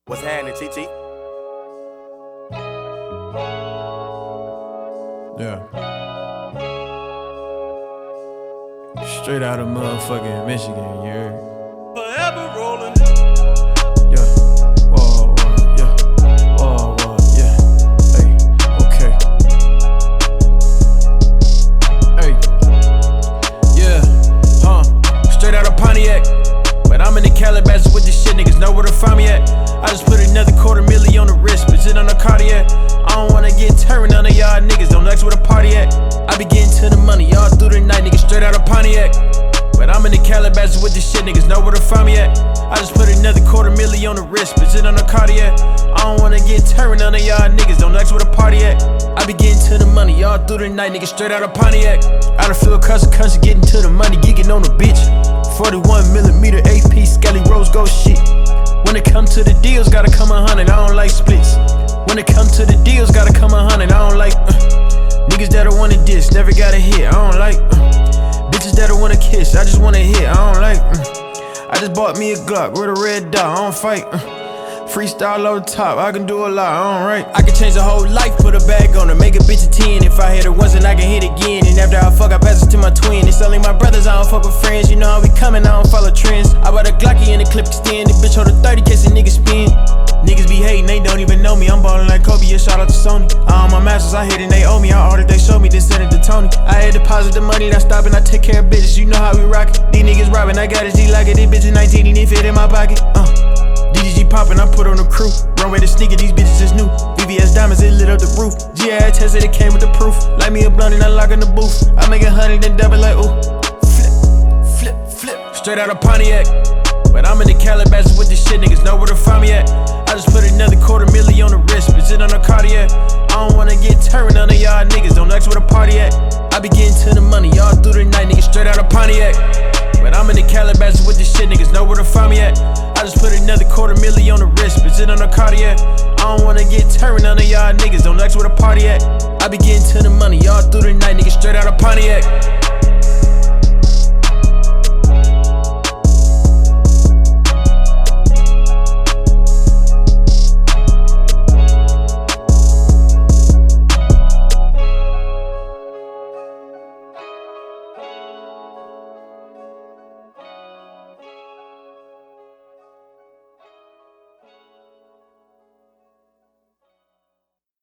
What's happening, TT? Yeah. Straight out of motherfucking Michigan, you heard? Forever rolling. Yeah. Whoa, whoa, yeah. Whoa, whoa, yeah. Hey, okay. Hey. Yeah. Straight out of Pontiac. But I'm in the Calabasas with this shit, niggas know where to find me at. I just put another $250,000 on the wrist, bitch it on the Cartier. I don't wanna get turned, none of y'all niggas don't ask where the party at. I be getting to the money, y'all through the night, niggas straight out of Pontiac. But I'm in the Calabasas with this shit, niggas know where to find me at. I just put another $250,000 on the wrist, bitch it on the Cartier. I don't wanna get turned, none of y'all niggas don't ask where the party at. I be getting to the money, y'all through the night, niggas straight out of Pontiac. I done feel across the country, getting to the money, geeking on the bitch. 41mm AP, Skelly Rose Gold shit. When it come to the deals, gotta come 100, I don't like splits. When it come to the deals, gotta come 100, I don't like niggas that'll wanna diss, never got a hit, I don't like bitches that'll wanna kiss, I just wanna hit, I don't like I just bought me a Glock with a red dot, I don't fight freestyle over top, I can do a lot, I don't write. I can change a whole life, put a bag on her, make a bitch a 10. If I hit her once, then I can hit again. And after I fuck, I pass it to my twin. It's only my brothers, I don't fuck with friends. You know how we coming, I don't follow trends. I bought a Glocky and the clip extend. The bitch hold a 30 case a nigga spin. Niggas be hating, they don't even know me. I'm ballin' like Kobe, a shout out to Sony. All my masters I hit and they owe me. I ordered, they showed me, then sent it to Tony. I had deposit the money, not stopping. I take care of bitches, you know how we rock it. These niggas robbing, I got a G like it. These bitches 19 and it fit in my pocket. DDG poppin', I put on the crew. Runway the sneaker, these bitches is new. VVS diamonds, it lit up the roof. GI tested, it came with the proof. Light me a blunt and I lock in the booth. I make 100 then double like ooh. Flip, flip, flip. Straight out of Pontiac. But I'm in the Calabasas with this shit, niggas know where to find me at. I just put another $250,000 on the wrist, bitch it on the Cartier. I don't wanna get turned, none of y'all niggas don't ask where the party at. I be getting to the money, y'all through the night, niggas straight out of Pontiac. But I'm in the Calabasas with this shit, niggas know where to find me at. I just put another $250,000 on the wrist, bitch it on the Cartier. I don't wanna get turned, none of y'all niggas don't ask where the party at. I be getting to the money, y'all through the night, niggas straight out of Pontiac.